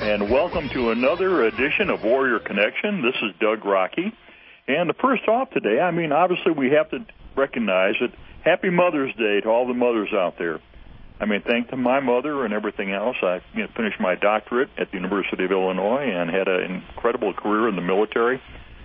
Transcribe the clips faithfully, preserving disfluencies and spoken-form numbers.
and welcome to another edition of Warrior Connection. This is Doug Rocky. And first off today, I mean, obviously we have to recognize that Happy Mother's Day to all the mothers out there. I mean, thanks to my mother and everything else, I you know, finished my doctorate at the University of Illinois and had an incredible career in the military.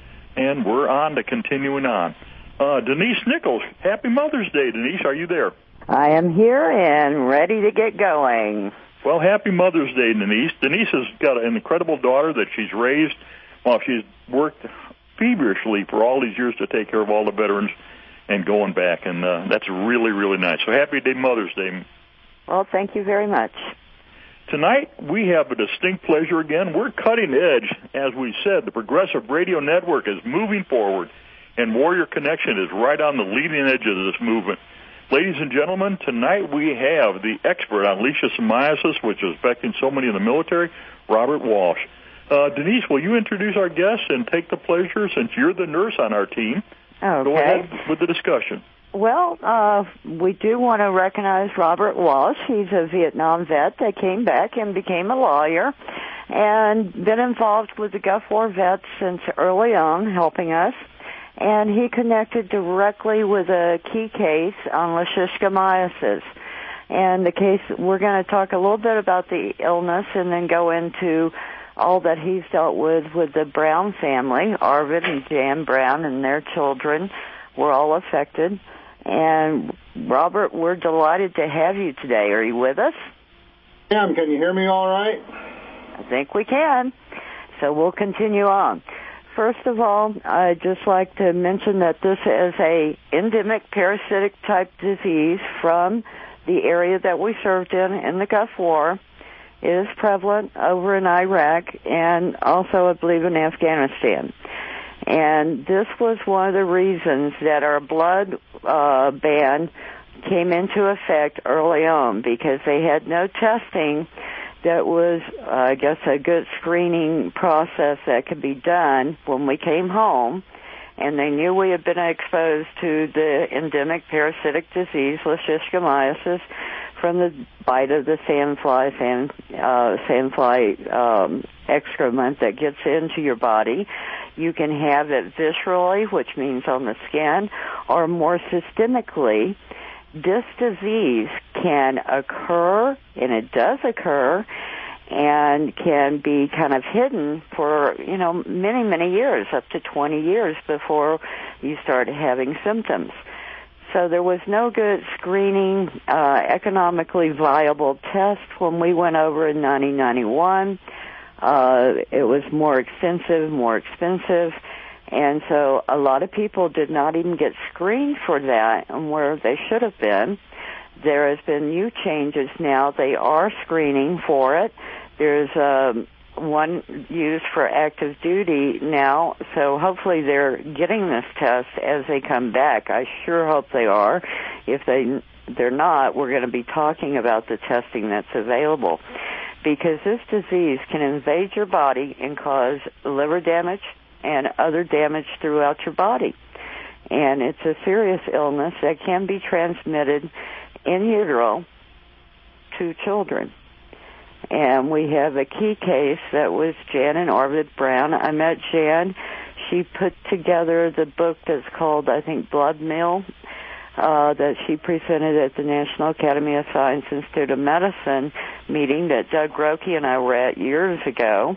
And we're on to continuing on. Uh, Denise Nichols, Happy Mother's Day. Denise, are you there? I am here and ready to get going. Well, Happy Mother's Day, Denise. Denise has got an incredible daughter that she's raised while she's worked feverishly for all these years to take care of all the veterans and going back, and uh, that's really, really nice. So happy day, Mother's Day. Well, thank you very much. Tonight, we have a distinct pleasure again. We're cutting edge. As we said, the Progressive Radio Network is moving forward, and Warrior Connection is right on the leading edge of this movement. Ladies and gentlemen, tonight we have the expert on leishmaniasis, which is affecting so many in the military, Robert Walsh. Uh, Denise, will you introduce our guest and take the pleasure, since you're the nurse on our team? Okay. Go ahead with the discussion. Well, uh, we do want to recognize Robert Walsh. He's a Vietnam vet that came back and became a lawyer and been involved with the Gulf War vets since early on, helping us. And he connected directly with a key case on leishmaniasis. And the case, we're going to talk a little bit about the illness and then go into all that he's dealt with with the Brown family. Arvid and Jan Brown and their children were all affected. And Robert, we're delighted to have you today. Are you with us? Yeah, can you hear me all right? I think we can. So we'll continue on. First of all, I'd just like to mention that this is a endemic parasitic type disease from the area that we served in, in the Gulf War. It is prevalent over in Iraq and also, I believe, in Afghanistan. And this was one of the reasons that our blood uh, ban came into effect early on, because they had no testing that was, uh, I guess, a good screening process that could be done when we came home. And they knew we had been exposed to the endemic parasitic disease, leishmaniasis, from the bite of the sandfly, sand, uh, sandfly um, excrement that gets into your body. You can have it viscerally, which means on the skin, or more systemically. This disease can occur, and it does occur, and can be kind of hidden for, you know, many, many years, up to twenty years before you start having symptoms. So there was no good screening, uh, economically viable test when we went over in nineteen ninety-one. Uh, it was more extensive, more expensive. And so a lot of people did not even get screened for that, and where they should have been. There has been new changes now. They are screening for it. There's um, one used for active duty now, so hopefully they're getting this test as they come back. I sure hope they are. If they, they're not, we're going to be talking about the testing that's available, because this disease can invade your body and cause liver damage and other damage throughout your body. And it's a serious illness that can be transmitted in utero to children. And we have a key case that was Jan and Arvid Brown. I met Jan. She put together the book that's called, I think, Blood Meal, uh, that she presented at the National Academy of Science Institute of Medicine meeting that Doug Roki and I were at years ago,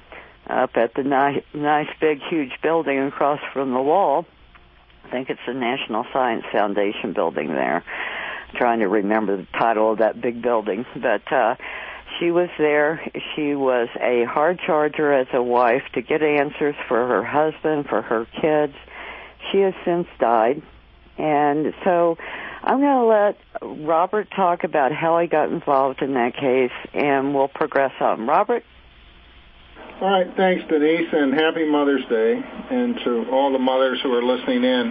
up at the nice, nice, big, huge building across from the wall. I think it's the National Science Foundation building there. I'm trying to remember the title of that big building. But uh, she was there. She was a hard charger as a wife to get answers for her husband, for her kids. She has since died. And so I'm going to let Robert talk about how he got involved in that case, and we'll progress on. Robert? All right, thanks, Denise, and happy Mother's Day, and to all the mothers who are listening in.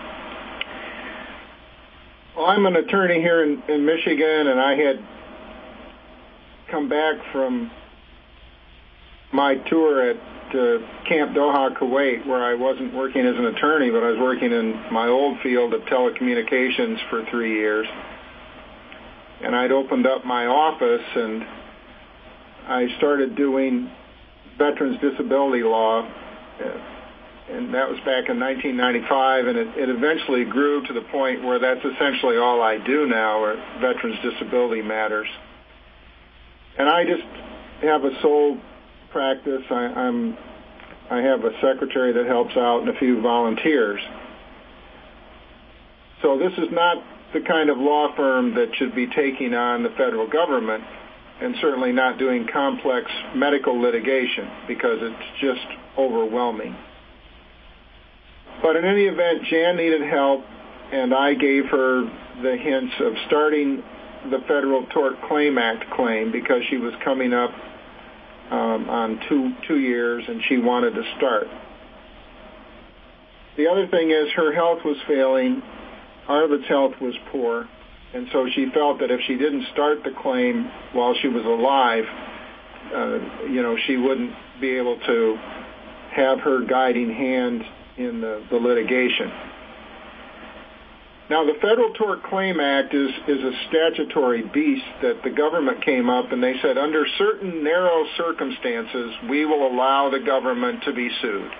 Well, I'm an attorney here in, in Michigan, and I had come back from my tour at uh, Camp Doha, Kuwait, where I wasn't working as an attorney, but I was working in my old field of telecommunications for three years. And I'd opened up my office, and I started doing veterans disability law, and that was back in nineteen ninety-five, and it, it eventually grew to the point where that's essentially all I do now, are veterans disability matters. And I just have a sole practice. I, I'm, I have a secretary that helps out and a few volunteers. So this is not the kind of law firm that should be taking on the federal government, and certainly not doing complex medical litigation, because it's just overwhelming. But in any event, Jan needed help, and I gave her the hints of starting the Federal Tort Claim Act claim, because she was coming up um, on two, two years, and she wanted to start. The other thing is her health was failing. Arvid's health was poor, and so she felt that if she didn't start the claim while she was alive, uh, you know, she wouldn't be able to have her guiding hand in the, the litigation. Now, the Federal Tort Claim Act is, is a statutory beast that the government came up, and they said under certain narrow circumstances, we will allow the government to be sued.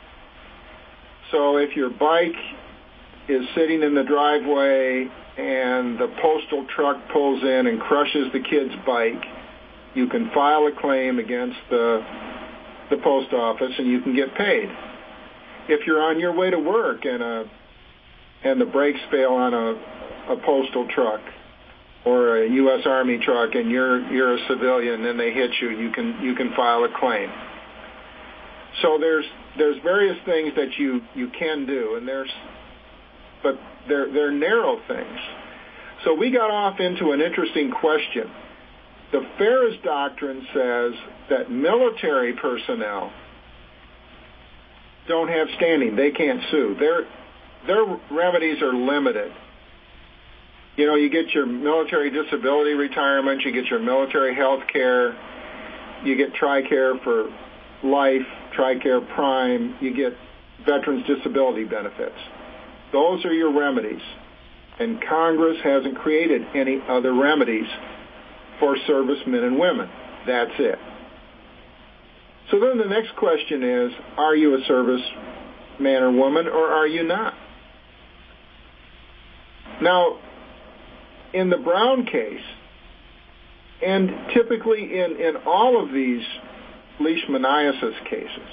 So if your bike is sitting in the driveway and the postal truck pulls in and crushes the kid's bike, you can file a claim against the, the post office and you can get paid. If you're on your way to work and a and the brakes fail on a, a postal truck or a U S Army truck and you're you're a civilian and they hit you, you can you can file a claim. So there's there's various things that you, you can do, and there's but they're they're narrow things. So we got off into an interesting question. The Ferris Doctrine says that military personnel don't have standing. They can't sue. Their their remedies are limited. You know, you get your military disability retirement, you get your military health care, you get TRICARE for life, TRICARE Prime, you get veterans disability benefits. Those are your remedies. And Congress hasn't created any other remedies for servicemen and women. That's it. So then the next question is, are you a serviceman or woman, or are you not? Now, in the Brown case, and typically in, in all of these leishmaniasis cases,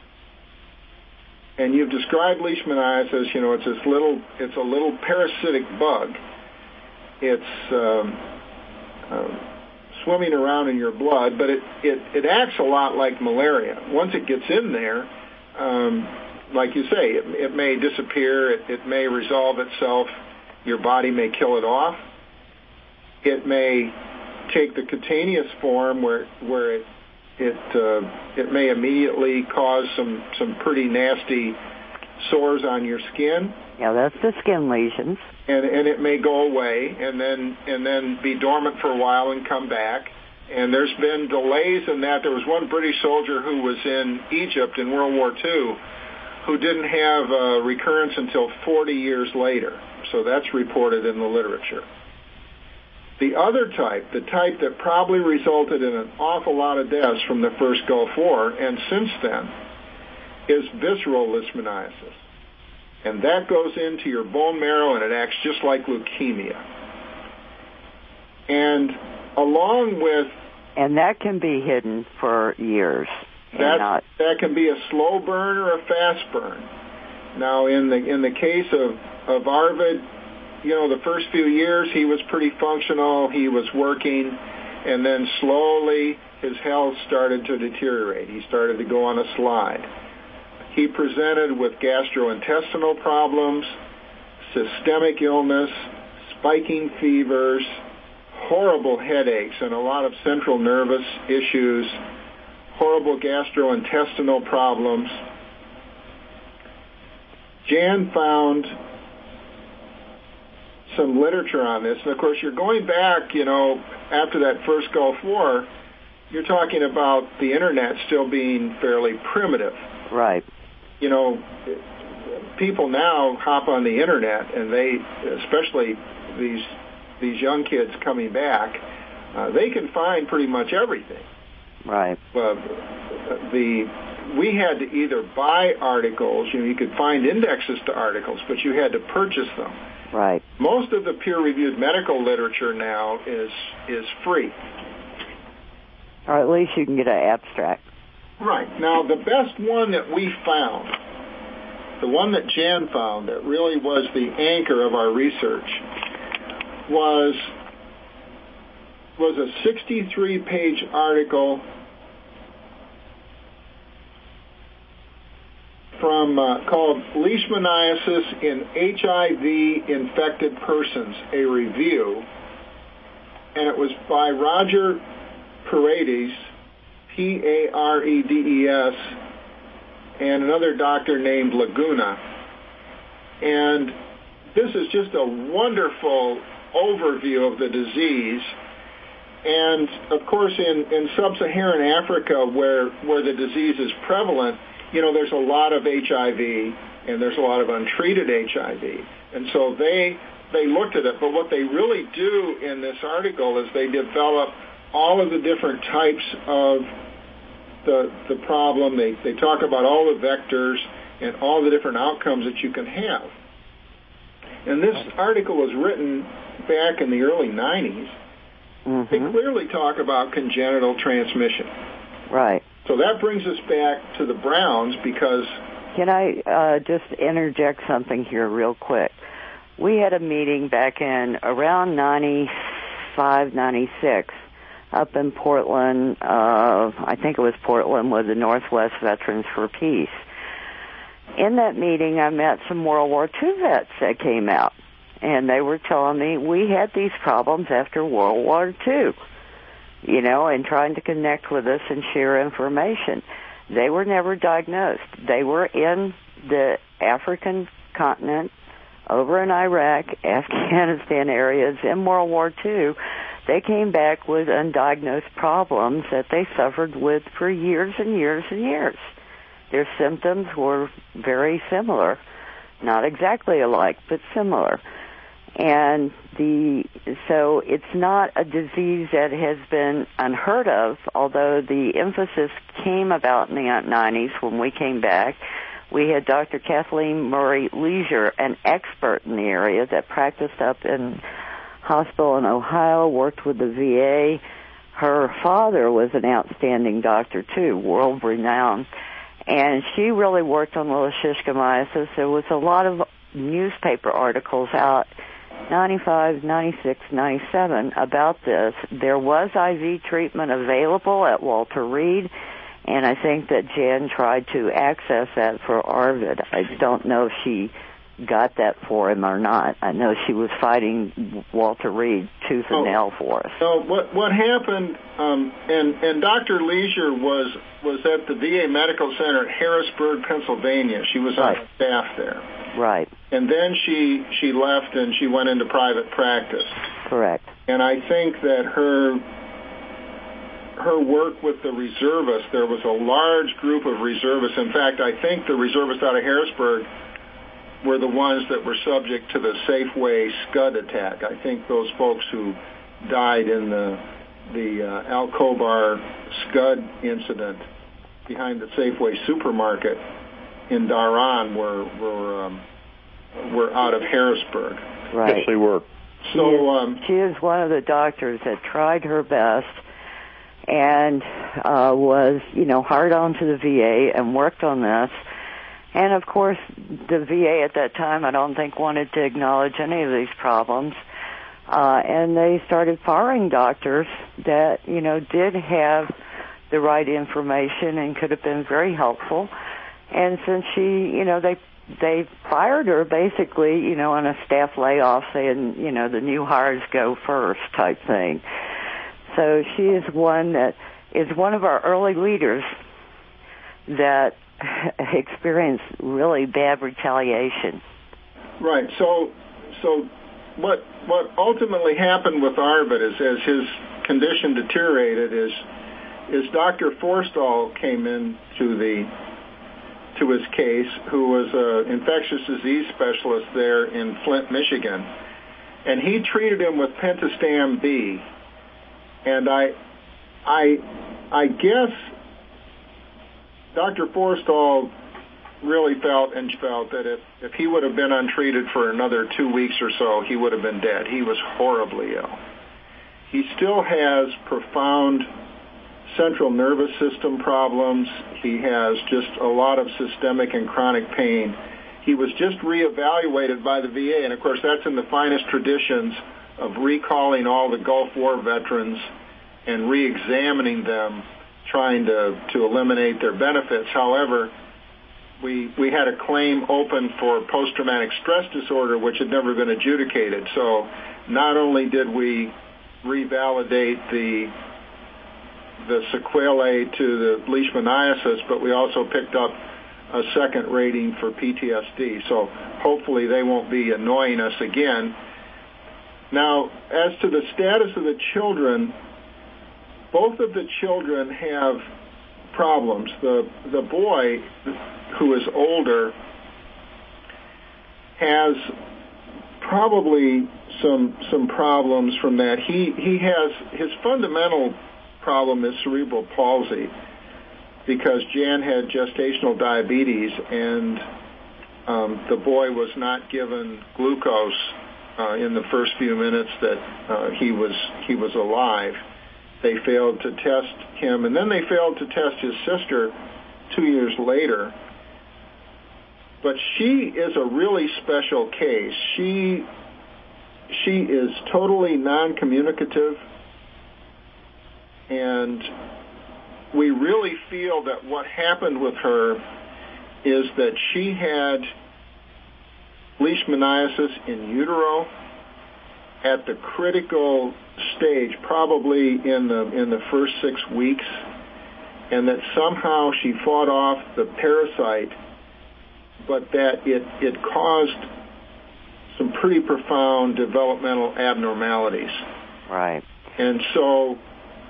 and you've described leishmaniasis, you know, it's this little, it's a little parasitic bug. It's um, uh, swimming around in your blood, but it, it, it acts a lot like malaria. Once it gets in there, um, like you say, it, it may disappear, it, it may resolve itself, your body may kill it off. It may take the cutaneous form where where it it uh, it may immediately cause some, some pretty nasty sores on your skin. Yeah, that's the skin lesions. And and it may go away and then and then be dormant for a while and come back. And there's been delays in that. There was one British soldier who was in Egypt in World War Two who didn't have a recurrence until forty years later. So that's reported in the literature. The other type, the type that probably resulted in an awful lot of deaths from the first Gulf War and since then, is visceral leishmaniasis. And that goes into your bone marrow and it acts just like leukemia. And along with... And that can be hidden for years. That, not... that can be a slow burn or a fast burn. Now, in the in the case of, of Arvid, you know, the first few years he was pretty functional, he was working, and then slowly his health started to deteriorate. He started to go on a slide. He presented with gastrointestinal problems, systemic illness, spiking fevers, horrible headaches, and a lot of central nervous issues, horrible gastrointestinal problems. Jan found some literature on this, and of course you're going back, you know, after that first Gulf War, you're talking about the internet still being fairly primitive. Right. You know, people now hop on the internet, and they, especially these these young kids coming back, uh, they can find pretty much everything. Right. Uh, the we had to either buy articles, you know, you could find indexes to articles, but you had to purchase them. Right. Most of the peer-reviewed medical literature now is is free. Or at least you can get an abstract. Right. Now, the best one that we found, the one that Jan found that really was the anchor of our research, was was a sixty-three page article from uh, called Leishmaniasis in H I V-Infected Persons, a review, and it was by Roger Paredes, P A R E D E S, and another doctor named Laguna. And this is just a wonderful overview of the disease. And, of course, in, in sub-Saharan Africa, where, where the disease is prevalent, you know, there's a lot of H I V, and there's a lot of untreated H I V. And so they they looked at it. But what they really do in this article is they develop all of the different types of the the problem. They, they talk about all the vectors and all the different outcomes that you can have. And this article was written back in the early nineties. Mm-hmm. They clearly talk about congenital transmission. Right. So that brings us back to the Browns because... Can I uh, just interject something here real quick? We had a meeting back in around ninety-five, ninety-six up in Portland. Uh, I think it was Portland with the Northwest Veterans for Peace. In that meeting, I met some World War Two vets that came out, and they were telling me we had these problems after World War Two. You know, and trying to connect with us and share information. They were never diagnosed. They were in the African continent, over in Iraq, Afghanistan areas in World War Two. They came back with undiagnosed problems that they suffered with for years and years and years. Their symptoms were very similar, not exactly alike, but similar. And the so it's not a disease that has been unheard of, although the emphasis came about in the nineties when we came back. We had Doctor Kathleen Murray Leisure, an expert in the area that practiced up in hospital in Ohio, worked with the V A. Her father was an outstanding doctor, too, world-renowned. And she really worked on the leishmaniasis. There was a lot of newspaper articles out ninety-five, ninety-six, ninety-seven about this. There was I V treatment available at Walter Reed, and I think that Jan tried to access that for Arvid. I don't know if she got that for him or not. I know she was fighting Walter Reed tooth and oh, nail for us. So what what happened, um, and, and Doctor Leisure was, was at the V A Medical Center at Harrisburg, Pennsylvania. She was right. on staff there. Right. And then she she left and she went into private practice. Correct. And I think that her her work with the reservists, there was a large group of reservists. In fact, I think the reservists out of Harrisburg were the ones that were subject to the Safeway Scud attack. I think those folks who died in the the uh, Al-Khobar Scud incident behind the Safeway supermarket in Dhahran were were um, were out of Harrisburg. Right. Yes, they were. She So is, um, she is one of the doctors that tried her best and uh, was, you know, hard on to the V A and worked on this. And, of course, the V A at that time, I don't think, wanted to acknowledge any of these problems. Uh, and they started firing doctors that, you know, did have the right information and could have been very helpful. And since she, you know, they they fired her basically, you know, on a staff layoff saying, you know, the new hires go first type thing. So she is one that is one of our early leaders that experienced really bad retaliation. Right. So, so what what ultimately happened with Arvid is, as his condition deteriorated, is is Doctor Forstall came in to the to his case, who was an infectious disease specialist there in Flint, Michigan, and he treated him with Pentastam B. And I I I guess Doctor Forstall really felt and felt that if, if he would have been untreated for another two weeks or so, he would have been dead. He was horribly ill. He still has profound central nervous system problems. He has just a lot of systemic and chronic pain. He was just reevaluated by the V A, and of course that's in the finest traditions of recalling all the Gulf War veterans and re-examining them, trying to, to eliminate their benefits. However, we we had a claim open for post-traumatic stress disorder, which had never been adjudicated. So not only did we revalidate the the sequelae to the leishmaniasis, but we also picked up a second rating for P T S D. So hopefully they won't be annoying us again. Now, as to the status of the children, both of the children have problems. The the boy, who is older, has probably some some problems from that. He he has his fundamental problem is cerebral palsy, because Jan had gestational diabetes, and um, the boy was not given glucose uh, in the first few minutes that uh, he was he was alive. They failed to test him, and then they failed to test his sister two years later. But she is a really special case. She she is totally non-communicative, and we really feel that what happened with her is that she had leishmaniasis in utero at the critical stage, probably in the in the first six weeks, and that somehow she fought off the parasite, but that it it caused some pretty profound developmental abnormalities. Right. And so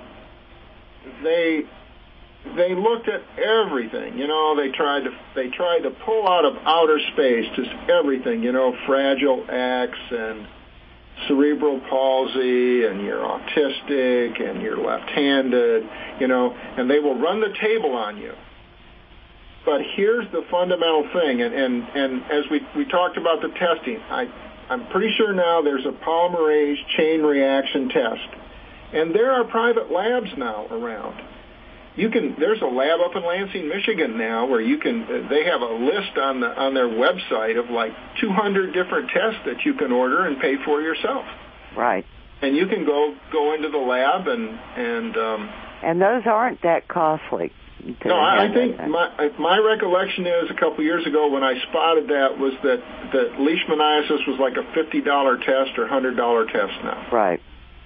they they looked at everything. You know, they tried to they tried to pull out of outer space just everything. You know, Fragile X and cerebral palsy, and you're autistic, and you're left-handed. You know, and they will run the table on you. But here's the fundamental thing, and, and, and as we, we talked about the testing, I, I'm pretty sure now there's a polymerase chain reaction test. And there are private labs now around. You can there's a lab up in Lansing, Michigan now where you can they have a list on the on their website of like two hundred different tests that you can order and pay for yourself. Right. And you can go go into the lab and and um and those aren't that costly. No, I, I think my my recollection is a couple years ago when I spotted that was that that leishmaniasis was like a fifty dollar test or one hundred dollar test now. Right.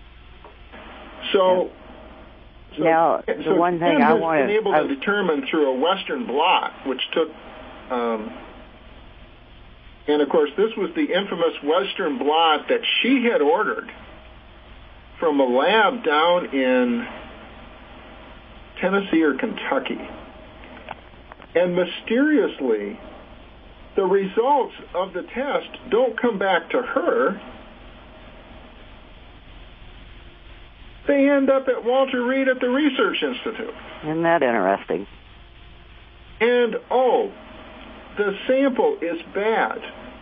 So, yeah. so now the so one thing Jan I has want been able to I, determine through a Western blot, which took, um, and of course this was the infamous Western blot that she had ordered from a lab down in Tennessee or Kentucky. And mysteriously, the results of the test don't come back to her. They end up at Walter Reed at the Research Institute. Isn't that interesting? And, oh, the sample is bad.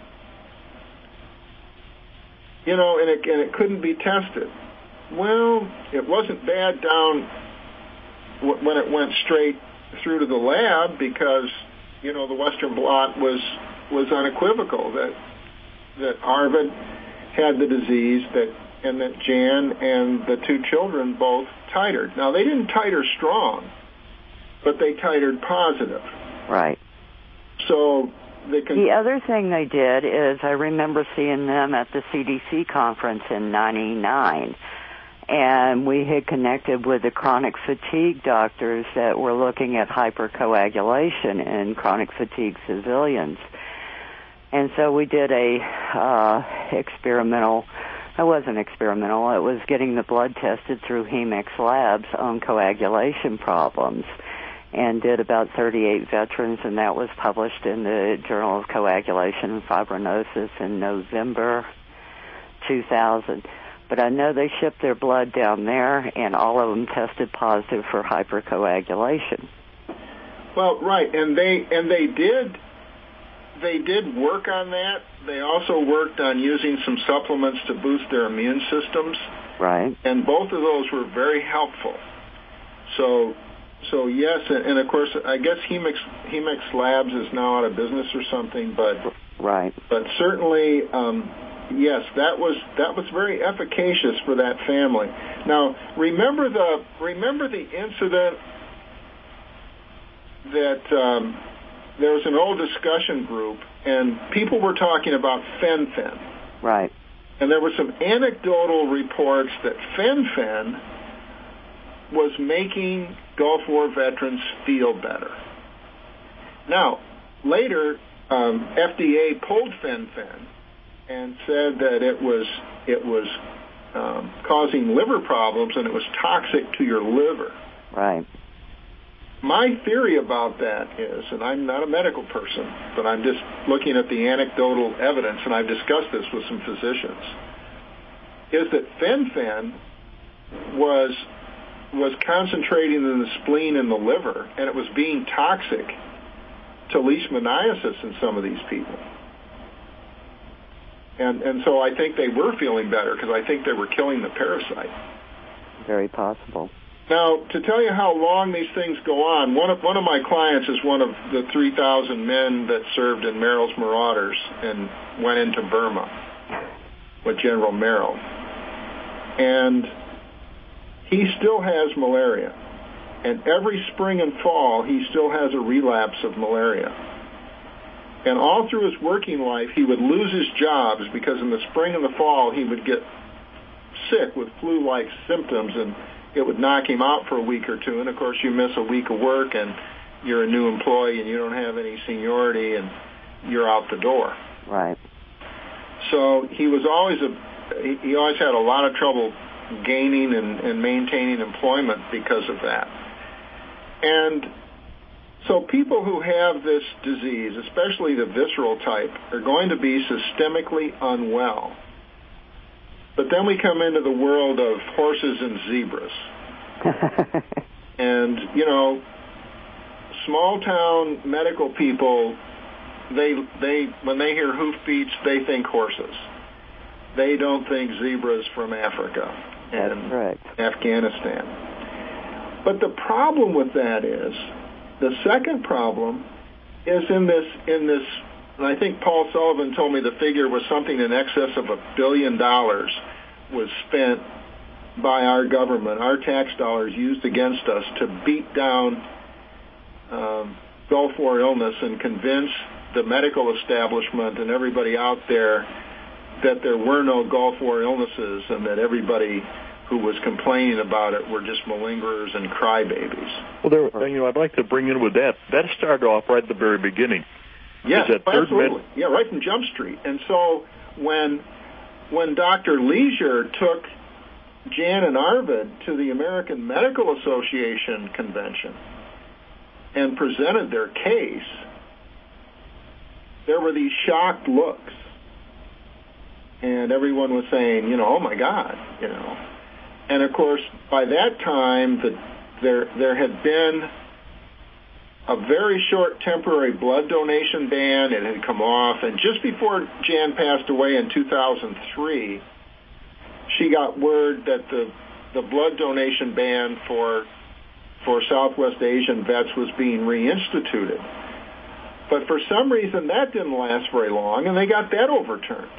You know, and it, and it couldn't be tested. Well, it wasn't bad down when it went straight through to the lab because, you know, the Western blot was was unequivocal that that Arvid had the disease, that and that Jan and the two children both titered. Now, they didn't titer strong, but they titered positive. Right. So they can... The other thing they did is I remember seeing them at the C D C conference in ninety-nine. And we had connected with the chronic fatigue doctors that were looking at hypercoagulation in chronic fatigue civilians. And so we did a uh, experimental, it wasn't experimental, it was getting the blood tested through Hemex Labs on coagulation problems, and did about thirty-eight veterans, and that was published in the Journal of Coagulation and Fibrinosis in November two thousand. but I know they shipped their blood down there, and all of them tested positive for hypercoagulation. Well, right, and they and they did they did work on that. They also worked on using some supplements to boost their immune systems. Right. And both of those were very helpful. So, so yes, and, and of course, I guess Hemix Hemix Labs is now out of business or something, but right. But certainly, um, yes, that was that was very efficacious for that family. Now, remember the remember the incident that um, there was an old discussion group, and people were talking about fen-phen. Right. And there were some anecdotal reports that fen-phen was making Gulf War veterans feel better. Now, later, um, F D A pulled fen-phen and said that it was it was um, causing liver problems and it was toxic to your liver. Right. My theory about that is, and I'm not a medical person, but I'm just looking at the anecdotal evidence, and I've discussed this with some physicians, is that fen-phen was was concentrating in the spleen and the liver, and it was being toxic to leishmaniasis in some of these people. And and so I think they were feeling better because I think they were killing the parasite. Very possible. Now, to tell you how long these things go on, one of one of my clients is one of the three thousand men that served in Merrill's Marauders and went into Burma with General Merrill. And he still has malaria. And every spring and fall, he still has a relapse of malaria. And all through his working life, he would lose his jobs because in the spring and the fall, he would get sick with flu-like symptoms, and it would knock him out for a week or two. And, of course, you miss a week of work, and you're a new employee, and you don't have any seniority, and you're out the door. Right. So he was always a he always had a lot of trouble gaining and, and maintaining employment because of that. And so people who have this disease, especially the visceral type, are going to be systemically unwell. But then we come into the world of horses and zebras. And, you know, small-town medical people, they they when they hear hoofbeats, they think horses. They don't think zebras from Africa and right. Afghanistan. But the problem with that is, the second problem is in this, in this, and I think Paul Sullivan told me the figure was something in excess of a billion dollars was spent by our government, our tax dollars used against us to beat down um, Gulf War illness and convince the medical establishment and everybody out there that there were no Gulf War illnesses and that everybody who was complaining about it were just malingerers and crybabies. Well, there, you know, I'd like to bring in with that. That started off right at the very beginning. Yes, that absolutely. Med- yeah, right from Jump Street. And so when when Doctor Leisure took Jan and Arvid to the American Medical Association convention and presented their case, there were these shocked looks. And everyone was saying, you know, oh, my God, you know. And, of course, by that time, the, there there had been a very short temporary blood donation ban. It had come off. And just before Jan passed away in two thousand three, she got word that the, the blood donation ban for, for Southwest Asian vets was being reinstituted. But for some reason, that didn't last very long, and they got that overturned.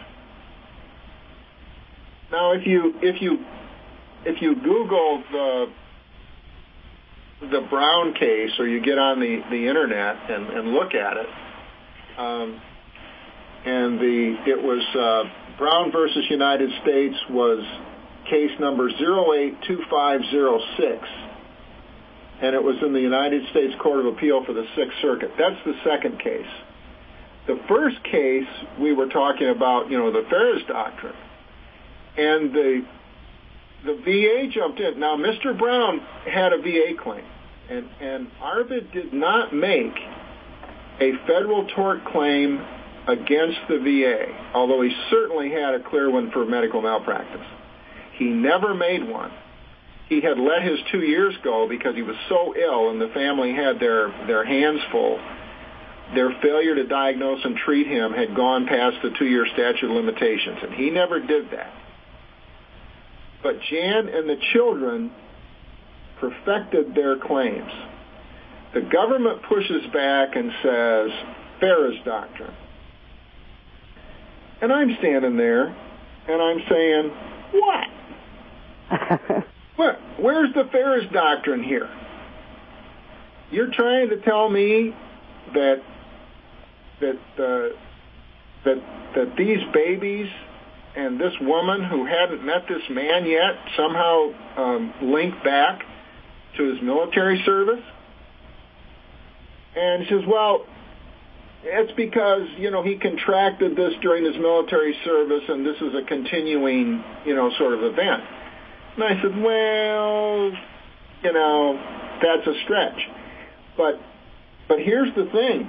Now, if you if you if you Google the the Brown case, or you get on the, the internet and, and look at it, um, and the it was uh, Brown versus United States was case number zero eight two five zero six, and it was in the United States Court of Appeal for the Sixth Circuit. That's the second case. The first case we were talking about, you know, the Ferris Doctrine. And the the V A jumped in. Now, Mister Brown had a V A claim, and, and Arvid did not make a federal tort claim against the V A, although he certainly had a clear one for medical malpractice. He never made one. He had let his two years go because he was so ill and the family had their, their hands full. Their failure to diagnose and treat him had gone past the two-year statute of limitations, and he never did that. But Jan and the children perfected their claims. The government pushes back and says, Ferris Doctrine. And I'm standing there, and I'm saying, what? What? Where's the Ferris Doctrine here? You're trying to tell me that that uh, that that these babies and this woman who hadn't met this man yet somehow um, linked back to his military service? And she says, well, it's because, you know, he contracted this during his military service and this is a continuing, you know, sort of event. And I said, well, you know, that's a stretch. But but here's the thing.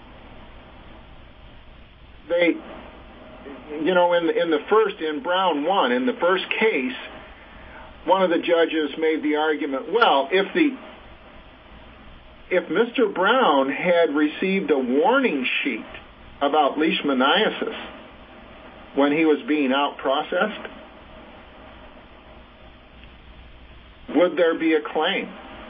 They, you know, in the, in the first, in Brown one, in the first case, one of the judges made the argument, well, if the if Mister Brown had received a warning sheet about leishmaniasis when he was being out-processed, would there be a claim?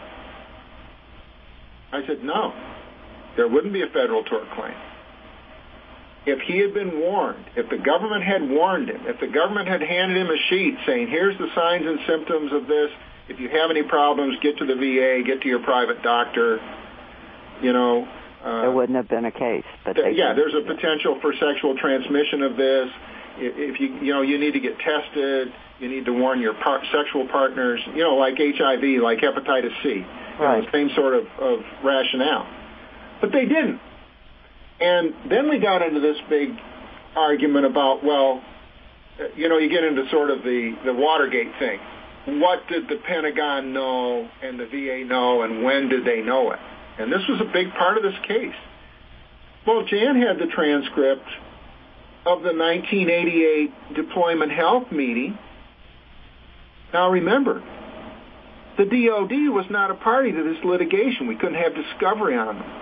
I said, no, there wouldn't be a federal tort claim. If he had been warned, if the government had warned him, if the government had handed him a sheet saying, here's the signs and symptoms of this, if you have any problems, get to the V A, get to your private doctor, you know. Uh, there wouldn't have been a case. But th- yeah, there's a potential for sexual transmission of this. If you, you know, you need to get tested, you need to warn your par- sexual partners, you know, like H I V, like hepatitis C. Right. You know, same sort of, of rationale. But they didn't. And then we got into this big argument about, well, you know, you get into sort of the, the Watergate thing. What did the Pentagon know and the V A know, and when did they know it? And this was a big part of this case. Well, Jan had the transcript of the nineteen eighty-eight deployment health meeting. Now remember, the D O D was not a party to this litigation. We couldn't have discovery on them.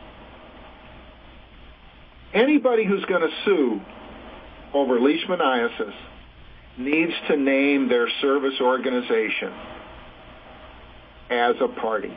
Anybody who's going to sue over leishmaniasis needs to name their service organization as a party.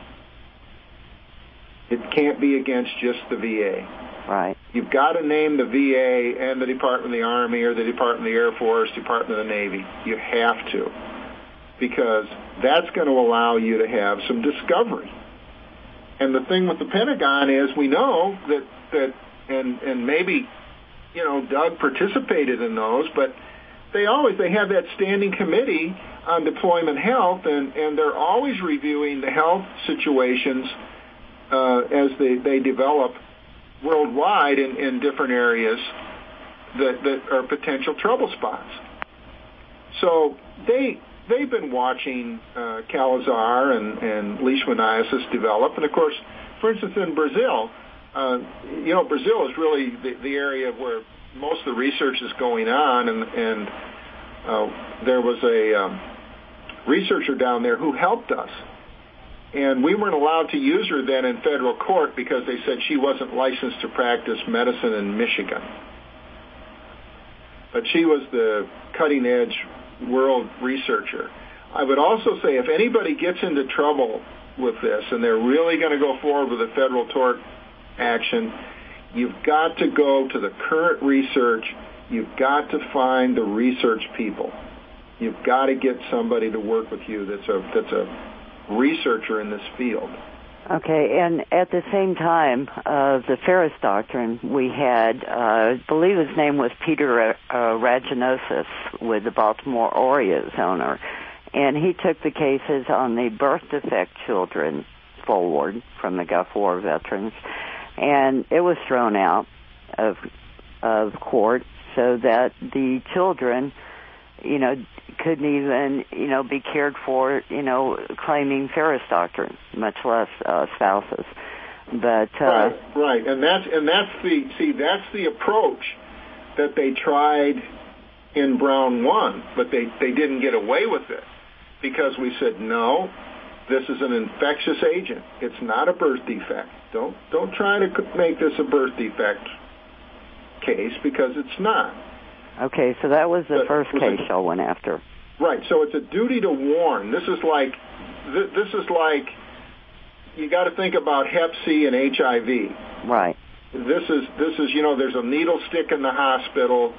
It can't be against just the V A. Right. You've got to name the V A and the Department of the Army or the Department of the Air Force, Department of the Navy. You have to, because that's going to allow you to have some discovery. And the thing with the Pentagon is we know that, that and, and maybe, you know, Doug participated in those, but they always, they have that standing committee on deployment health, and, and they're always reviewing the health situations uh, as they, they develop worldwide in, in different areas that, that are potential trouble spots. So they, they've been watching uh, Kala-Azar and, and leishmaniasis develop. And, of course, for instance, in Brazil, uh, you know, Brazil is really the, the area where most of the research is going on. And, and uh, there was a um, researcher down there who helped us. And we weren't allowed to use her then in federal court because they said she wasn't licensed to practice medicine in Michigan. But she was the cutting-edge world researcher. I would also say if anybody gets into trouble with this and they're really going to go forward with a federal tort action, you've got to go to the current research. You've got to find the research people. You've got to get somebody to work with you that's a that's a researcher in this field. Okay, and at the same time, uh, the Ferris Doctrine, we had, uh, I believe his name was Peter uh, Raginosis with the Baltimore Orioles owner, and he took the cases on the birth defect children forward from the Gulf War veterans, and it was thrown out of of court so that the children, you know, couldn't even, you know, be cared for, you know, claiming Ferris Doctrine, much less uh, spouses. But uh, right, right, and that's and that's the see that's the approach that they tried in Brown one, but they, they didn't get away with it because we said, no, this is an infectious agent. It's not a birth defect. Don't, don't try to make this a birth defect case because it's not. Okay, so that was the but first was case it, y'all went after. Right, so it's a duty to warn. This is like, this is like, you got to think about Hep C and H I V. Right. This is, this is, you know, there's a needle stick in the hospital.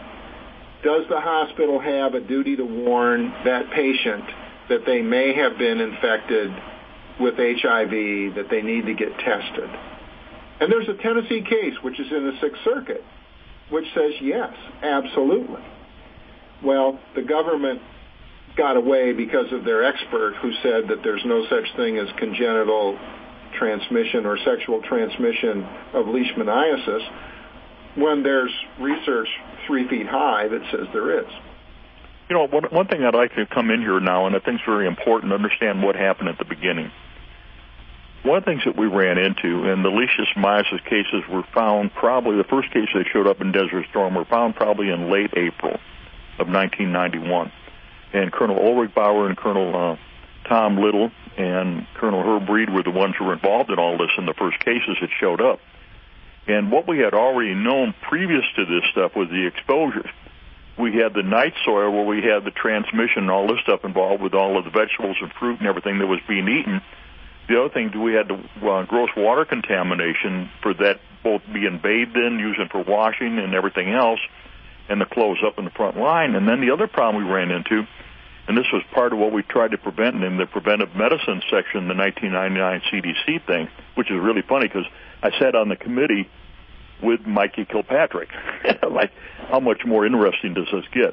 Does the hospital have a duty to warn that patient that they may have been infected with H I V, that they need to get tested? And there's a Tennessee case, which is in the Sixth Circuit, which says yes, absolutely. Well, the government got away because of their expert who said that there's no such thing as congenital transmission or sexual transmission of leishmaniasis when there's research three feet high that says there is. You know, one, one thing I'd like to come in here now, and I think it's very important to understand what happened at the beginning. One of the things that we ran into, and the leishmaniasis cases were found probably, the first case that showed up in Desert Storm were found probably in late April of nineteen ninety-one. And Colonel Ulrich Bauer and Colonel uh, Tom Little and Colonel Herb Reed were the ones who were involved in all this in the first cases that showed up. And what we had already known previous to this stuff was the exposures. We had the night soil where we had the transmission and all this stuff involved with all of the vegetables and fruit and everything that was being eaten. The other thing, we had the uh, gross water contamination for that both being bathed in, using for washing and everything else, and the clothes up in the front line. And then the other problem we ran into, and this was part of what we tried to prevent in the preventive medicine section, the nineteen ninety-nine C D C thing, which is really funny because I sat on the committee with Mikey Kilpatrick. Like, how much more interesting does this get?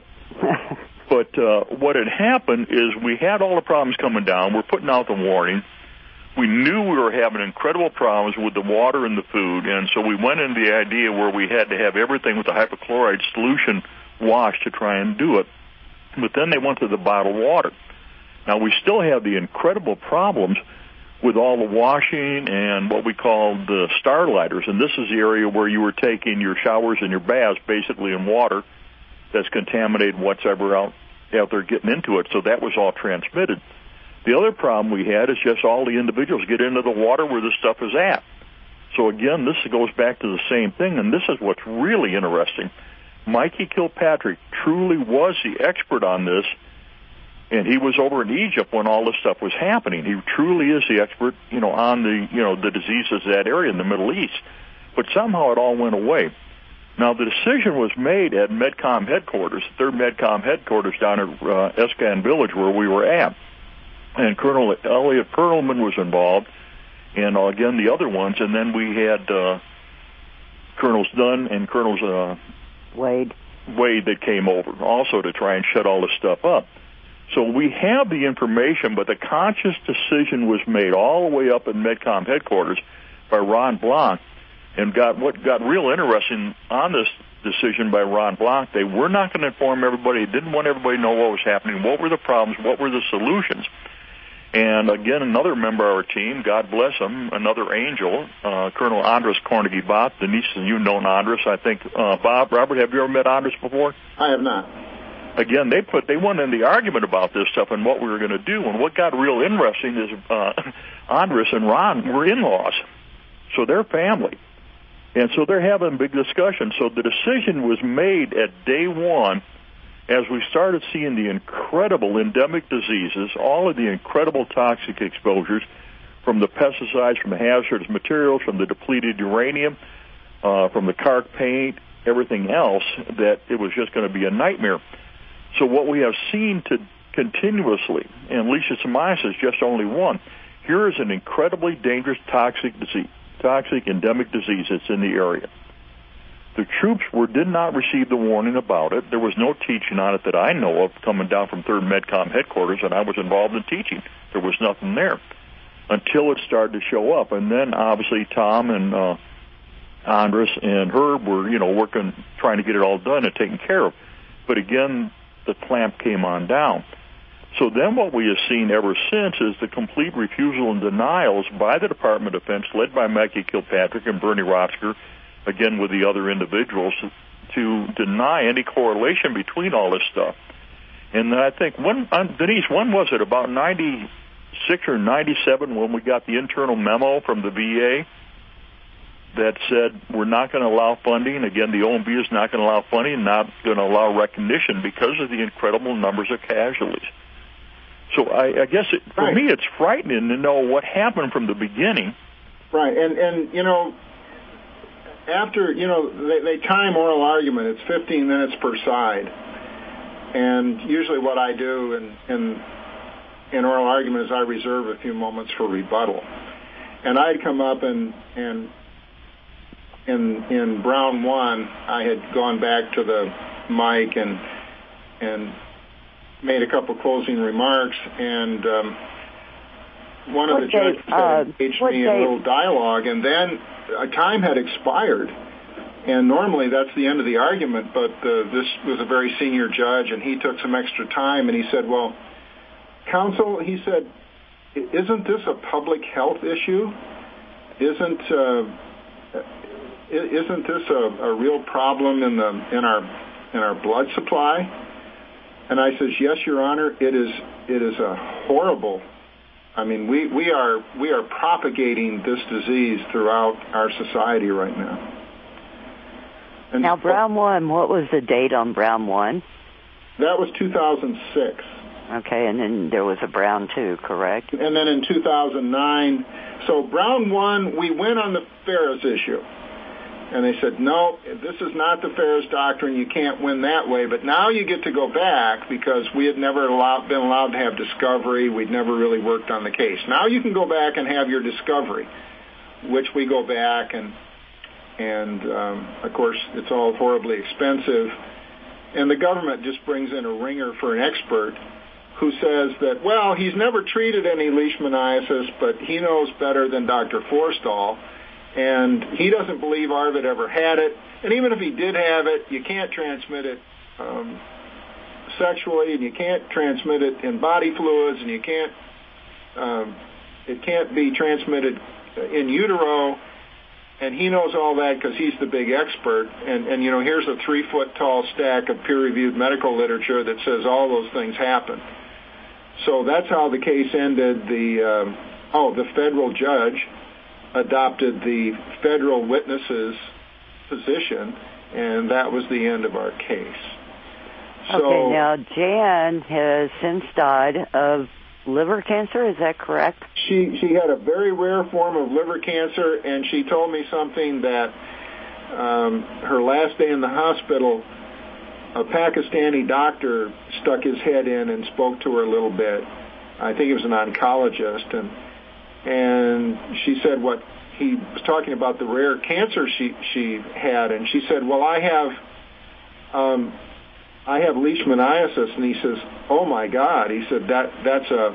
But uh, what had happened is we had all the problems coming down. We're putting out the warning. We knew we were having incredible problems with the water and the food, and so we went into the idea where we had to have everything with the hypochlorite solution washed to try and do it. But then they went to the bottled water. Now, we still have the incredible problems with all the washing and what we call the starlighters, and this is the area where you were taking your showers and your baths basically in water that's contaminated whatever out, out there getting into it, so that was all transmitted. The other problem we had is just all the individuals get into the water where the stuff is at. So again, this goes back to the same thing, and this is what's really interesting. Mikey Kilpatrick truly was the expert on this, and he was over in Egypt when all this stuff was happening. He truly is the expert, you know, on the, you know, the diseases of that area in the Middle East. But somehow it all went away. Now, the decision was made at MedCom headquarters, third MedCom headquarters down at uh, Escan Village where we were at. And Colonel Elliot Perlman was involved, and uh, again, the other ones. And then we had uh, Colonels Dunn and Colonels uh, Wade. Wade that came over also to try and shut all this stuff up. So we have the information, but the conscious decision was made all the way up at MedCom headquarters by Ron Blanc, and got what got real interesting on this decision by Ron Blanc. They were not going to inform everybody. They didn't want everybody to know what was happening, what were the problems, what were the solutions. And again, another member of our team, God bless him, another angel, uh, Colonel Andres Cornegie-Bott, Denise, and you've known Andres, I think. Uh, Bob, Robert, have you ever met Andres before? I have not. Again, they put they went in the argument about this stuff and what we were going to do. And what got real interesting is uh, Andres and Ron were in-laws, so they're family. And so they're having a big discussion. So the decision was made at day one as we started seeing the incredible endemic diseases, all of the incredible toxic exposures from the pesticides, from the hazardous materials, from the depleted uranium, uh, from the Carc paint, everything else, that it was just going to be a nightmare. So what we have seen to continuously, and leishmaniasis is just only one, here is an incredibly dangerous toxic disease, toxic endemic disease that's in the area. The troops were did not receive the warning about it. There was no teaching on it that I know of coming down from third MedCom headquarters, and I was involved in teaching. There was nothing there until it started to show up. And then, obviously, Tom and uh, Andres and Herb were, you know, working, trying to get it all done and taken care of. But again, the clamp came on down. So then what we have seen ever since is the complete refusal and denials by the Department of Defense, led by Mikey Kilpatrick and Bernie Rotzker, again with the other individuals, to deny any correlation between all this stuff. And I think, when, uh, Denise, when was it, about ninety-six or ninety-seven when we got the internal memo from the V A that said we're not going to allow funding. Again, the O M B is not going to allow funding, not going to allow recognition because of the incredible numbers of casualties. So I, I guess it, for right. me it's frightening to know what happened from the beginning. Right, and, and you know, after, you know, they, they time oral argument. It's fifteen minutes per side. And usually what I do in, in, in oral argument is I reserve a few moments for rebuttal. And I'd come up and, and in in Brown one, I had gone back to the mic and and made a couple closing remarks, and um, one of what the judges day, uh, had engaged me day? in a little dialogue, and then a time had expired. And normally that's the end of the argument, but uh, this was a very senior judge, and he took some extra time, and he said, well, counsel, he said, isn't this a public health issue? Isn't uh, isn't this a, a real problem in the in our in our blood supply? And I says, yes, Your Honor, it is it is a horrible. I mean, we, we are we are propagating this disease throughout our society right now. And now, Brown one, what was the date on Brown one? That was two thousand six. Okay, and then there was a Brown two, correct? And then in two thousand nine, so Brown one, we went on the Ferris issue. And they said, no, this is not the Ferris doctrine. You can't win that way. But now you get to go back because we had never allowed, been allowed to have discovery. We'd never really worked on the case. Now you can go back and have your discovery, which we go back and, and um, of course, it's all horribly expensive. And the government just brings in a ringer for an expert who says that, well, he's never treated any leishmaniasis, but he knows better than Doctor Forstall. And he doesn't believe Arvid ever had it. And even if he did have it, you can't transmit it um, sexually, and you can't transmit it in body fluids, and you can't, um, it can't be transmitted in utero. And he knows all that because he's the big expert. And, and, you know, here's a three-foot-tall stack of peer-reviewed medical literature that says all those things happen. So that's how the case ended. The, um, oh, the federal judge adopted the federal witness's position, and that was the end of our case. So, okay, now Jan has since died of liver cancer, is that correct? She she had a very rare form of liver cancer, and she told me something that um, her last day in the hospital, a Pakistani doctor stuck his head in and spoke to her a little bit. I think it was an oncologist, and And she said what he was talking about, the rare cancer she she had, and she said, well, I have um, I have leishmaniasis, and he says, oh my God, he said that that's a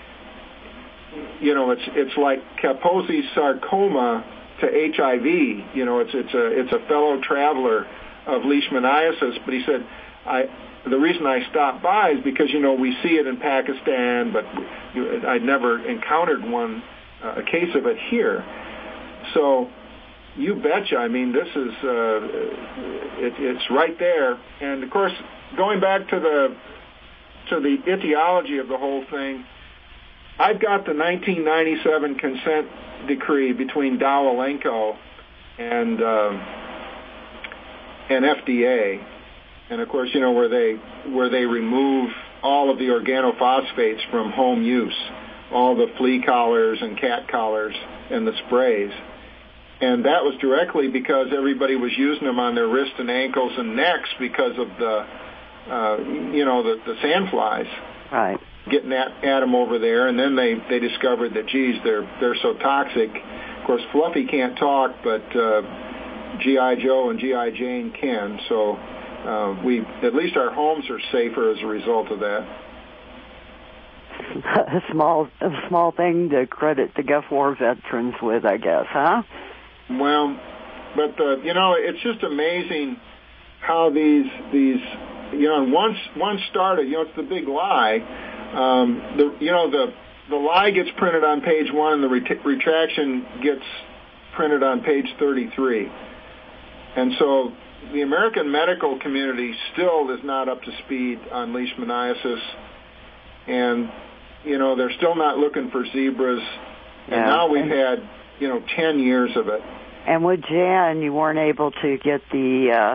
you know it's it's like Kaposi's sarcoma to H I V, you know it's it's a it's a fellow traveler of leishmaniasis, but he said I. The reason I stopped by is because, you know, we see it in Pakistan, but I'd never encountered one, uh, a case of it here. So you betcha. I mean, this is, uh, it, it's right there. And, of course, going back to the to the etiology of the whole thing, I've got the nineteen ninety-seven consent decree between Dawalenko and, uh, and F D A. And of course, you know, where they where they remove all of the organophosphates from home use, all the flea collars and cat collars and the sprays. And that was directly because everybody was using them on their wrists and ankles and necks because of the, uh, you know, the, the sandflies. Right. Getting at, at them over there, and then they, they discovered that, geez, they're they're so toxic. Of course, Fluffy can't talk, but uh, G I Joe and G I Jane can. So. Uh, we at least our homes are safer as a result of that. A small, a small thing to credit the Gulf War veterans with, I guess, huh? Well, but uh, you know, it's just amazing how these these you know, once once started, you know, it's the big lie. Um, the you know the the lie gets printed on page one, and the ret- retraction gets printed on page thirty-three, and so. the American medical community still is not up to speed on leishmaniasis, and you know they're still not looking for zebras. And yeah. now we've had you know ten years of it. And with Jan, you weren't able to get the uh,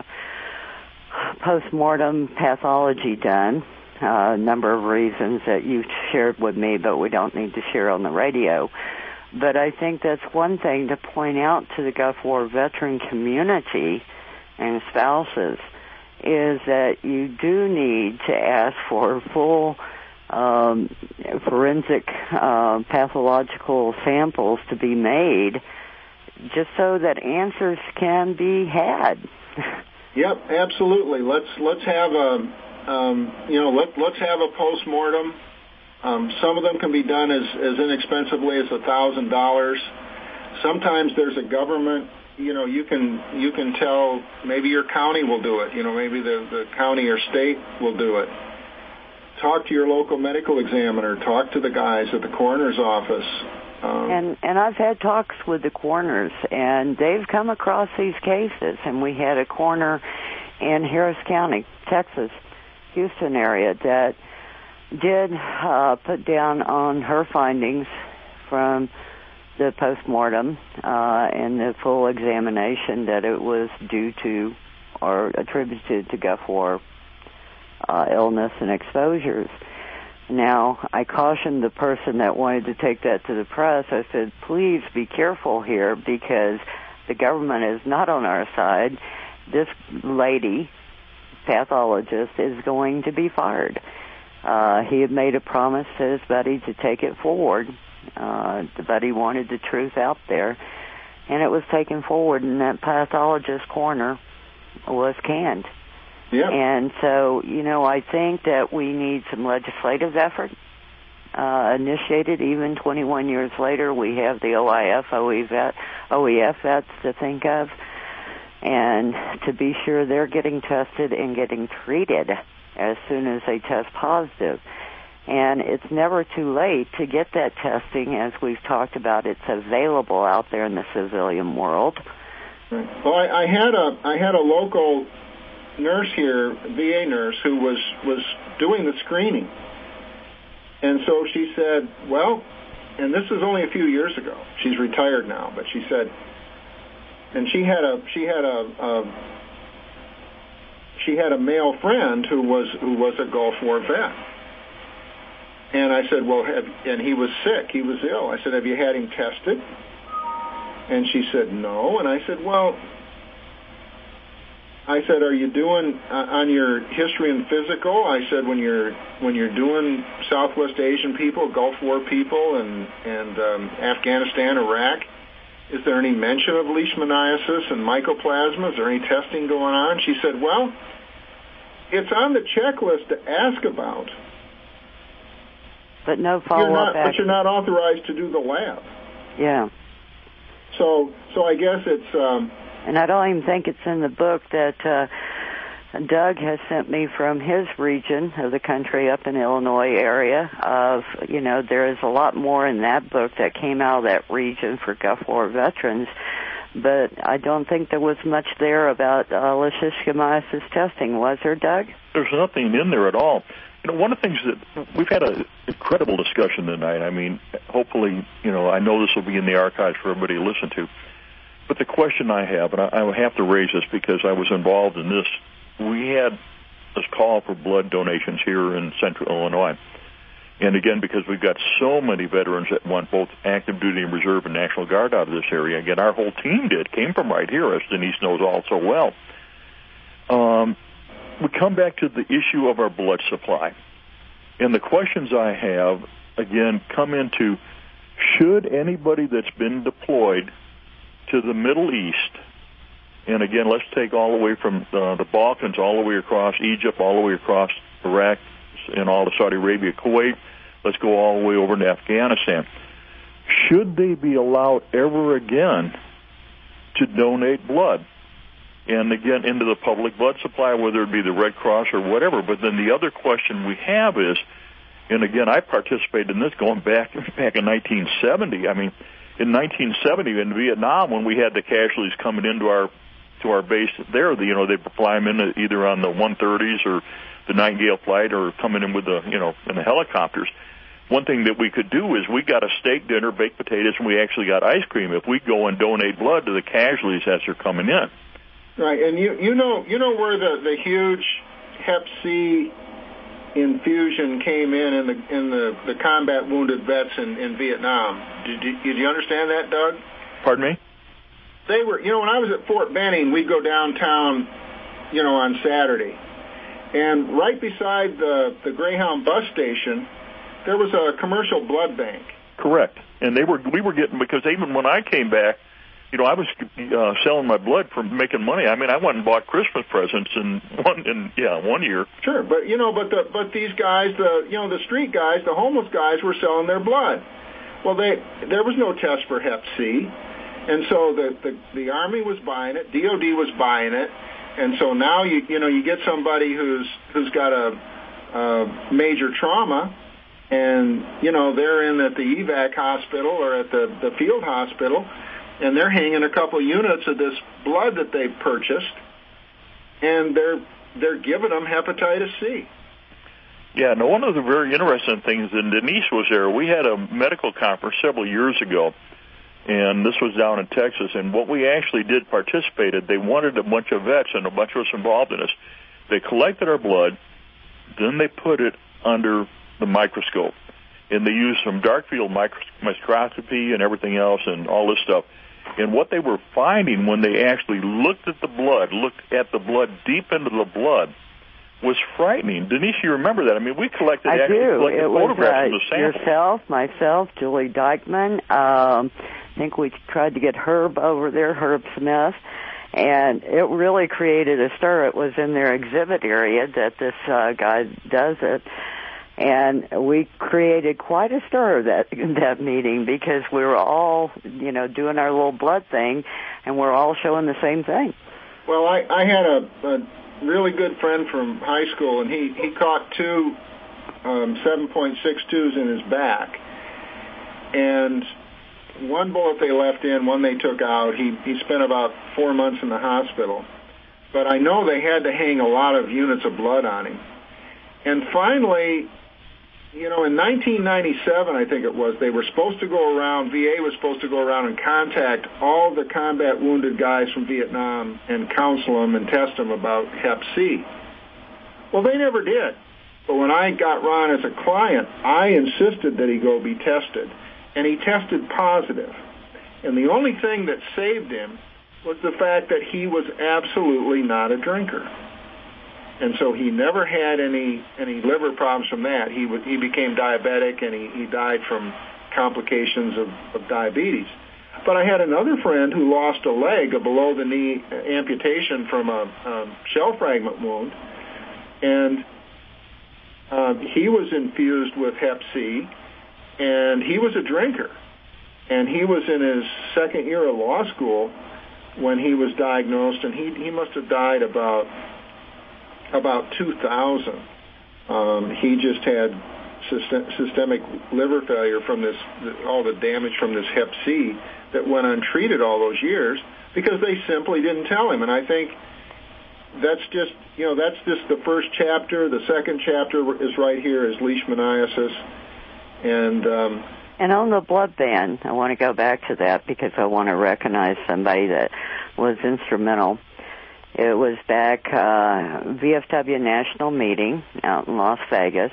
post-mortem pathology done. Uh, a number of reasons that you shared with me, but we don't need to share on the radio. But I think that's one thing to point out to the Gulf War veteran community and spouses is that you do need to ask for full um, forensic uh, pathological samples to be made just so that answers can be had. Yep, absolutely. Let's let's have a um, you know let let's have a postmortem. Um, some of them can be done as, as inexpensively as a thousand dollars. Sometimes there's a government. You know, you can you can tell maybe your county will do it. You know, maybe the, the county or state will do it. Talk to your local medical examiner. Talk to the guys at the coroner's office. Um, and and I've had talks with the coroners, and they've come across these cases. And we had a coroner in Harris County, Texas, Houston area, that did uh, put down on her findings from the postmortem uh, and the full examination that it was due to or attributed to Gulf War uh, illness and exposures. Now, I cautioned the person that wanted to take that to the press. I said, please be careful here because the government is not on our side. This lady, pathologist, is going to be fired. Uh, he had made a promise to his buddy to take it forward. Uh, the buddy wanted the truth out there, and it was taken forward, and that pathologist coroner was canned. Yeah. And so, you know, I think that we need some legislative effort uh, initiated. Even twenty-one years later, we have the O I F, O E F vets to think of, and to be sure they're getting tested and getting treated as soon as they test positive. And it's never too late to get that testing. As we've talked about, it's available out there in the civilian world. Well, I, I had a I had a local nurse here, V A nurse, who was, was doing the screening. And so she said, well, and this was only a few years ago. She's retired now, but she said, and she had a she had a, a she had a male friend who was who was a Gulf War vet. And I said, well, have, and he was sick. He was ill. I said, have you had him tested? And she said, no. And I said, well, I said, are you doing uh, on your history and physical? I said, when you're when you're doing Southwest Asian people, Gulf War people, and and um, Afghanistan, Iraq, is there any mention of leishmaniasis and mycoplasma? Is there any testing going on? She said, well, it's on the checklist to ask about. But no follow-up action. But you're not authorized to do the lab. Yeah. So, so I guess it's. Um, and I don't even think it's in the book that uh, Doug has sent me from his region of the country up in Illinois area. Of you know, there is a lot more in that book that came out of that region for Gulf War veterans. But I don't think there was much there about uh, leishmaniasis testing, was there, Doug? There's nothing in there at all. You know, one of the things that we've had an incredible discussion tonight. I mean, hopefully, you know, I know this will be in the archives for everybody to listen to. But the question I have, and I, I have to raise this because I was involved in this, we had this call for blood donations here in central Illinois. And again, because we've got so many veterans that want both active duty and reserve and National Guard out of this area. Again, our whole team did, came from right here, as Denise knows all so well. Um, we come back to the issue of our blood supply. And the questions I have, again, come into, should anybody that's been deployed to the Middle East, and again, let's take all the way from uh, the Balkans all the way across Egypt, all the way across Iraq, and all of Saudi Arabia, Kuwait, let's go all the way over to Afghanistan. Should they be allowed ever again to donate blood? And again, into the public blood supply, whether it be the Red Cross or whatever. But then the other question we have is, and again, I participated in this going back back in nineteen seventy. I mean, in nineteen seventy in Vietnam, when we had the casualties coming into our to our base there. You know, they fly them in either on the one thirties or the Nightingale flight, or coming in with the, you know, in the helicopters. One thing that we could do is we got a steak dinner, baked potatoes, and we actually got ice cream if we go and donate blood to the casualties as they're coming in. Right, and you you know you know where the, the huge Hep C infusion came in in the in the, the combat wounded vets in, in Vietnam. Did you, did you understand that, Doug? Pardon me? They were, you know, when I was at Fort Benning, we'd go downtown, you know, on Saturday, and right beside the the Greyhound bus station, there was a commercial blood bank. Correct, and they were we were getting, because even when I came back, you know, I was uh, selling my blood for making money. I mean, I went and bought Christmas presents in one in yeah one year. Sure, but you know, but the but these guys, the you know the street guys, the homeless guys, were selling their blood. Well, they there was no test for Hep C, and so the the, the Army was buying it, D O D was buying it, and so now you you know you get somebody who's who's got a, a major trauma, and you know they're in at the evac hospital or at the the field hospital, and they're hanging a couple units of this blood that they've purchased, and they're they're giving them hepatitis C. Yeah, now one of the very interesting things, and Denise was there, we had a medical conference several years ago, and this was down in Texas, and what we actually did participated, they wanted a bunch of vets, and a bunch of us involved in this. They collected our blood, then they put it under the microscope, and they used some dark field microscopy and everything else and all this stuff. And what they were finding when they actually looked at the blood, looked at the blood deep into the blood, was frightening. Denise, you remember that? I mean, we collected, I actually do. collected it was, photographs uh, of the sample. Yourself, myself, Julie Dykeman. Um, I think we tried to get Herb over there, Herb Smith. And it really created a stir. It was in their exhibit area that this uh, guy does it. And we created quite a stir that that meeting, because we were all, you know, doing our little blood thing, and we're all showing the same thing. Well, I, I had a, a really good friend from high school, and he, he caught two um, seven point six twos in his back. And one bullet they left in, one they took out. He, he spent about four months in the hospital. But I know they had to hang a lot of units of blood on him. And finally, you know, in nineteen ninety-seven, I think it was, they were supposed to go around, V A was supposed to go around and contact all the combat wounded guys from Vietnam and counsel them and test them about Hep C. Well, they never did. But when I got Ron as a client, I insisted that he go be tested. And he tested positive. And the only thing that saved him was the fact that he was absolutely not a drinker. And so he never had any any liver problems from that. He w- he became diabetic, and he, he died from complications of, of diabetes. But I had another friend who lost a leg, a below-the-knee amputation from a, a shell fragment wound, and uh, he was infused with Hep C, and he was a drinker. And he was in his second year of law school when he was diagnosed, and he he must have died about... about two thousand. Um, he just had system, systemic liver failure from this, all the damage from this Hep C that went untreated all those years because they simply didn't tell him. And I think that's just, you know, that's just the first chapter. The second chapter is right here, is leishmaniasis. And, um, and on the blood ban, I want to go back to that because I want to recognize somebody that was instrumental. It was back uh, V F W National Meeting out in Las Vegas,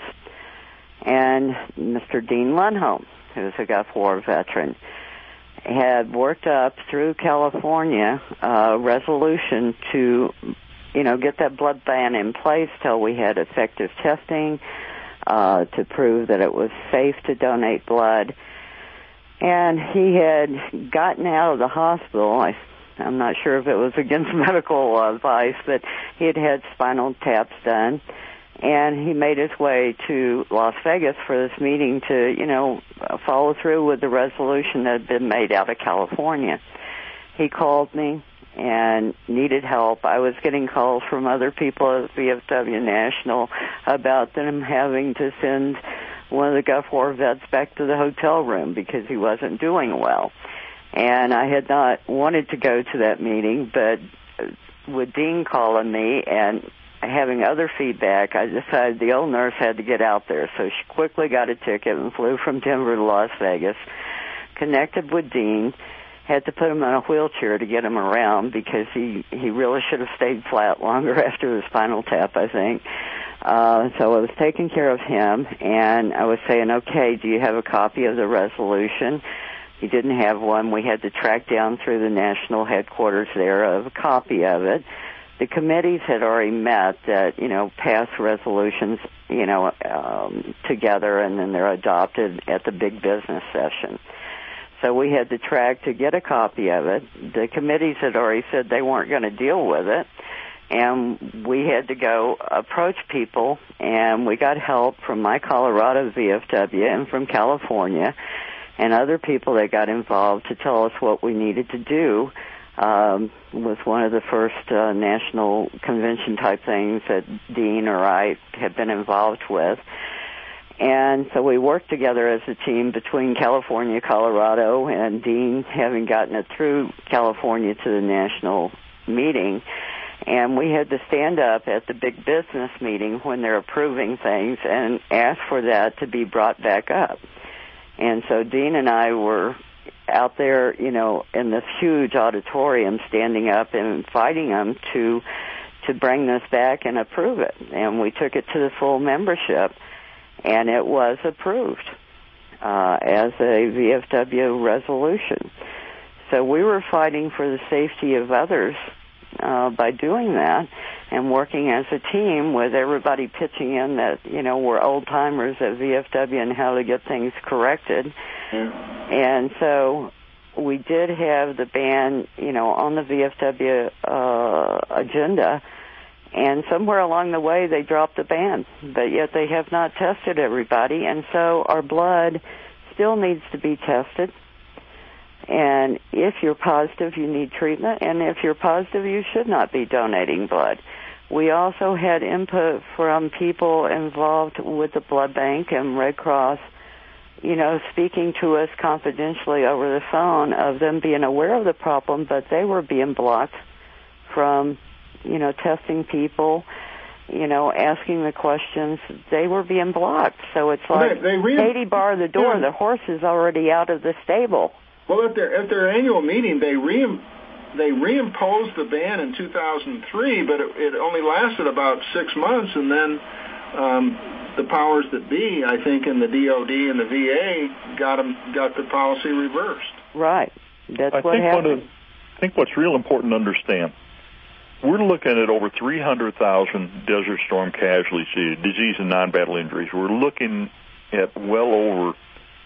and Mister Dean Lundholm, who's a Gulf War veteran, had worked up through California a resolution to, you know, get that blood ban in place till we had effective testing uh, to prove that it was safe to donate blood. And he had gotten out of the hospital. I I'm not sure if it was against medical advice, but he had had spinal taps done, and he made his way to Las Vegas for this meeting to, you know, follow through with the resolution that had been made out of California. He called me and needed help. I was getting calls from other people at V F W National about them having to send one of the Gulf War vets back to the hotel room because he wasn't doing well. And I had not wanted to go to that meeting, but with Dean calling me and having other feedback, I decided the old nurse had to get out there. So she quickly got a ticket and flew from Denver to Las Vegas, connected with Dean, had to put him in a wheelchair to get him around because he, he really should have stayed flat longer after the spinal tap, I think. Uh, so I was taking care of him, and I was saying, okay, do you have a copy of the resolution? He didn't have one. We had to track down through the national headquarters there of a copy of it. The committees had already met that, you know, pass resolutions, you know, um, together, and then they're adopted at the big business session. So we had to track to get a copy of it. The committees had already said they weren't going to deal with it, and we had to go approach people, and we got help from my Colorado V F W and from California and other people that got involved to tell us what we needed to do. Um, was one of the first uh, national convention-type things that Dean or I had been involved with. And so we worked together as a team between California, Colorado, and Dean having gotten it through California to the national meeting. And we had to stand up at the big business meeting when they're approving things and ask for that to be brought back up. And so Dean and I were out there, you know, in this huge auditorium standing up and fighting them to to bring this back and approve it. And we took it to the full membership, and it was approved uh, as a V F W resolution. So we were fighting for the safety of others uh, by doing that and working as a team with everybody pitching in that, you know, we're old-timers at V F W and how to get things corrected. Yeah. And so we did have the ban, you know, on the V F W uh, agenda, and somewhere along the way they dropped the ban, but yet they have not tested everybody, and so our blood still needs to be tested. And if you're positive, you need treatment, and if you're positive, you should not be donating blood. We also had input from people involved with the blood bank and Red Cross, you know, speaking to us confidentially over the phone of them being aware of the problem, but they were being blocked from, you know, testing people, you know, asking the questions. They were being blocked. So it's like, they, they re- Katie bar the door, yeah. The horse is already out of the stable. Well, at their at their annual meeting, they re they reimposed the ban in two thousand three, but it, it only lasted about six months, and then um, the powers that be, I think, in the D O D and the V A got them got the policy reversed. Right. That's I what think happened. What is, I think what's real important to understand, we're looking at over three hundred thousand Desert Storm casualties, disease and non-battle injuries. We're looking at well over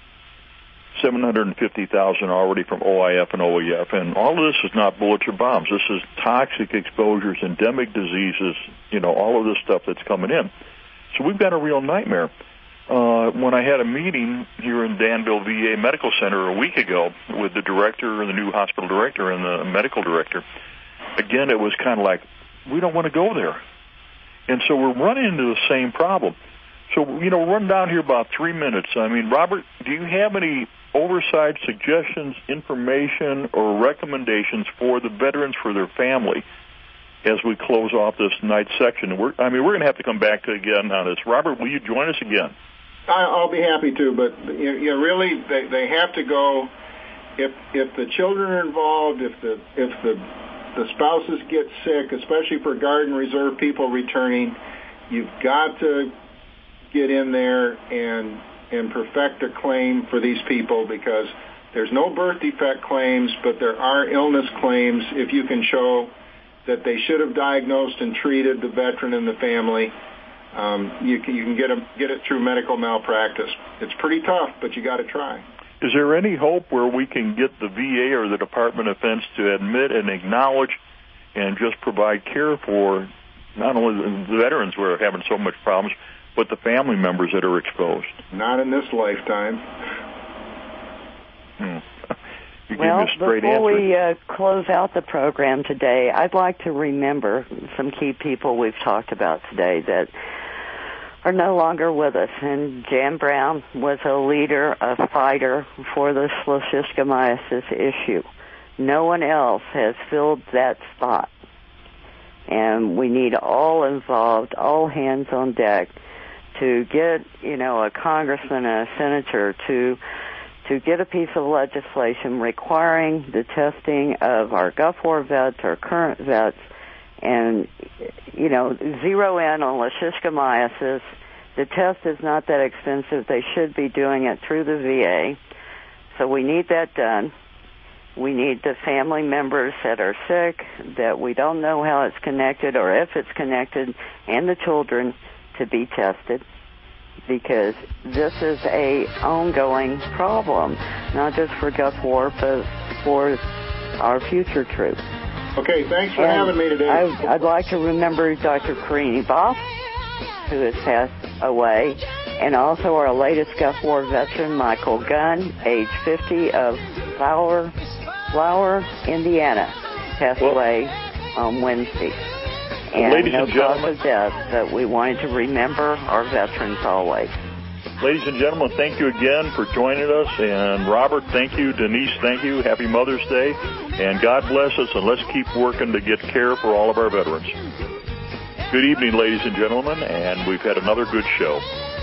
seven hundred fifty thousand already from O I F and O E F, and all of this is not bullets or bombs. This is toxic exposures, endemic diseases, you know, all of this stuff that's coming in. So we've got a real nightmare. Uh, when I had a meeting here in Danville V A Medical Center a week ago with the director and the new hospital director and the medical director, again, it was kind of like, we don't want to go there. And so we're running into the same problem. So, you know, run down here about three minutes. I mean, Robert, do you have any oversight, suggestions, information, or recommendations for the veterans, for their family, as we close off this night section? We're, I mean, we're going to have to come back to again on this. Robert, will you join us again? I'll be happy to, but you know, really, they, they have to go. If if the children are involved, if the if the the spouses get sick, especially for Guard and Reserve people returning, you've got to get in there and and perfect a claim for these people, because there's no birth defect claims, but there are illness claims if you can show that they should have diagnosed and treated the veteran and the family. Um, you can, you can get, a, get it through medical malpractice. It's pretty tough, but you got to try. Is there any hope where we can get the V A or the Department of Defense to admit and acknowledge and just provide care for not only the veterans who are having so much problems, but the family members that are exposed? Not in this lifetime. Hmm. You well, give me a straight before answer. we uh, close out the program today, I'd like to remember some key people we've talked about today that are no longer with us. And Jan Brown was a leader, a fighter for the schistosomyiasis issue. No one else has filled that spot. And we need all involved, all hands on deck to get, you know, a congressman and a senator to to get a piece of legislation requiring the testing of our Gulf War vets, our current vets, and, you know, zero in on leishmaniasis. The test is not that expensive. They should be doing it through the V A. So we need that done. We need the family members that are sick, that we don't know how it's connected or if it's connected, and the children to be tested, because this is a ongoing problem, not just for Gulf War, but for our future troops. Okay, thanks for and having me today. I, I'd like to remember Doctor Karini Boff, who has passed away, and also our latest Gulf War veteran, Michael Gunn, age fifty, of Flower, Flower, Indiana, passed well, away on Wednesday. And ladies no and cause gentlemen, of death, but we wanted to remember our veterans always. Ladies and gentlemen, thank you again for joining us. And Robert, thank you. Denise, thank you. Happy Mother's Day. And God bless us, and let's keep working to get care for all of our veterans. Good evening, ladies and gentlemen, and we've had another good show.